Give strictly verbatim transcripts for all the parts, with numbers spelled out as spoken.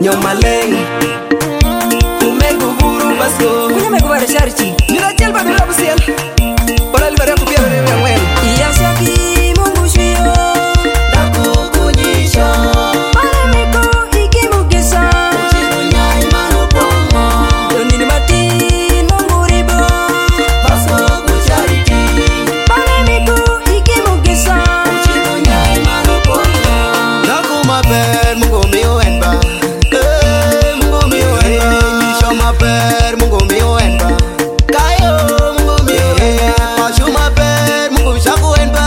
Nyomaleng Umegu buru baso Kunya me kubare charity Nira chel ba nira busiel Para el barrio kupiero de Manuel Iya siaki mungu shio Daku kunyisho Pare miko iki mugisa Uchino nyai manu pongo Donini mati mungu ribo Baso ku charity Pare miko iki mugisa Uchino nyai manu pongo Daku maber mungu miyo enba Eh mungu miyo enba Nisho maber mungu miyo enba Kayo mungu miyo enba Pashu maber mungu shaku enba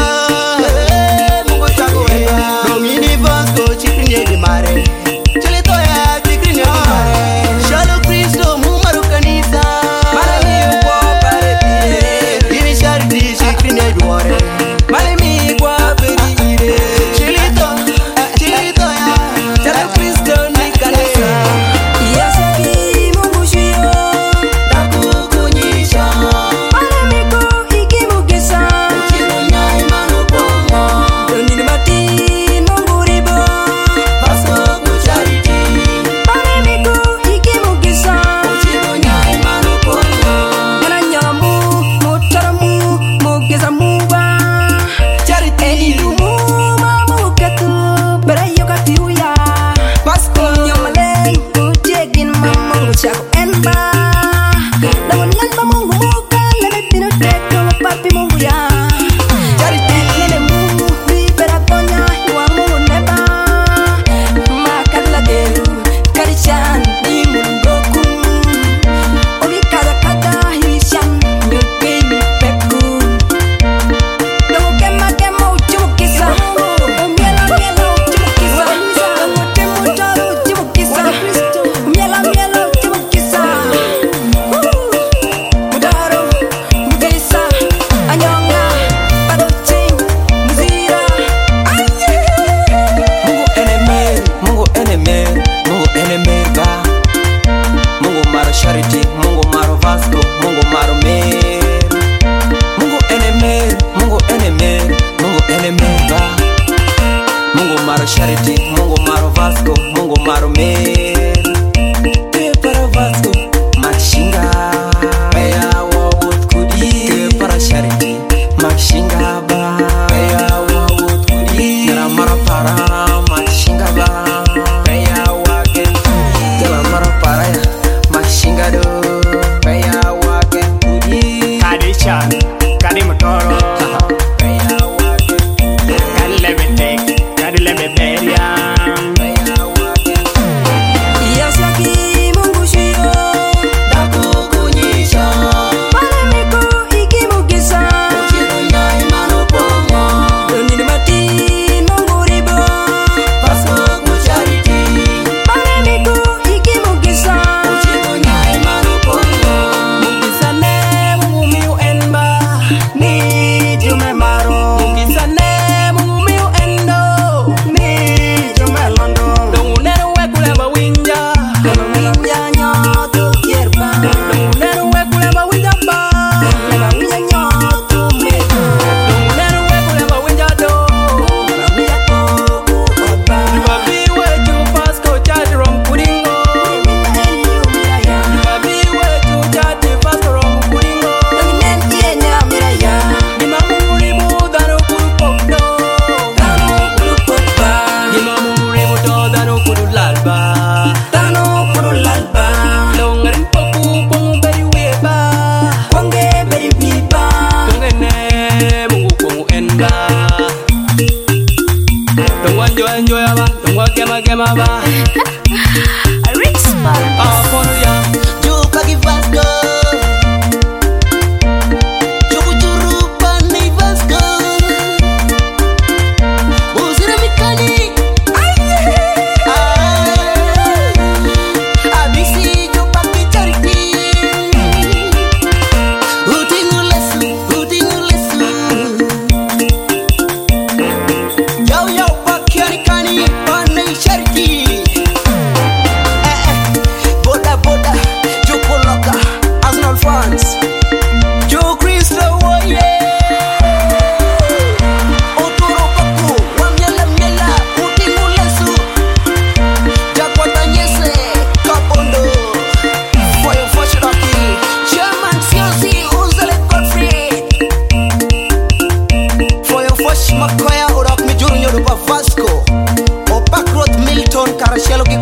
Eh mungu shaku enba Domini Vasco chikrinye di mare Chilito ya chikrinye di mare Shalom Kristo mumaru kanisa Mara mi uko pare pire Ini charity chikrinye di ware Male mi kwa perire Chilito, chilito ya Shalom Kristo ni kanisa Iya siaki mungu shio Daku kunyisha Pare miko iki mugisa Uchino nyai manu pongo Donini mati mungu ribo Baso ku charity Pare miko iki mugisa Uchino nyai manu pongo Mana nyamu mutaramu mugisa muba Charity Elidumu mamu katu berayo katiuya Pasco Nyomaleng ujegin mamu chako enba Namun nalba mungu muka lele pino teko papi mungu ya Charity Lele mungu libera konya iwa mungu neba Makadla geru karichan di mungoku Obi kada kada hirishan nyuke ni peku Dongo kema kema uchimukisa Umiela miela uchimukisa Dongo temu taro uchimukisa Umiela miela uchimukisa Mudaro, mugisa, anyonga, padoching, muzira Mungu enemer, Mungu enemer, Mungu enemer ba Mungu maro charity, Mungu maro Vasco, Mungu maro mer Mungu enemer, Mungu enemer, Mungu enemer ba Mungu maro charity, Mungu maro Vasco, Mungu maro mer Ke para Vasco, Maxinga Paya wawut kudi Ke para charity, Maxinga ba Paya wawut kudi Nara mara para Maxinga ba Paya wagen Nara mara para ya Maxinga do Paya wagen kudi Kadi chan, kadi motoro, Paya wagen kadi lebe tek, kadi lebe beriam. Paya wagen Iya siaki mungu shio Daku kunyisha Pare miko iki mugisa Uchino nyai manu pongo Donini mati mungu ribo Baso ku charity Pare miko iki mugisa Uchino nyai manu pongo Mugisane mungu miu enba Ni jume maro Mugisane mungu miu endo Ni jume londo Dongu nero wekule mawinja Mawinja nyoto kierba Dongu nero wekule mawinja ba Mawinja nyoto medo Dongu nero wekule mawinja do Mawinja kogu oba Babi wetu Vasco chati rom kudingo Mina eni umiraya Babi wetu chati Vasco rom kudingo Donginen ienya miraya Gima murimu dano kudu pokdo Tano kuru pokba Gima murimu to dano kudu lalba Tano kuru lalba Longarin poku pongu beri weba Kwange beri biba Tongene mungu kongu enba Tongwa njoya njoya ba Tongwa gema gema ba Apono ya Juka ki Vasco Juku churupa ni Vasco Uzira mikani Abisi jupa ki charity Utingu lesu, utingu lesu Yo yo pakiani kani panay charity Eh eh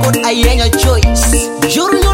kod ayenyo choice. Juru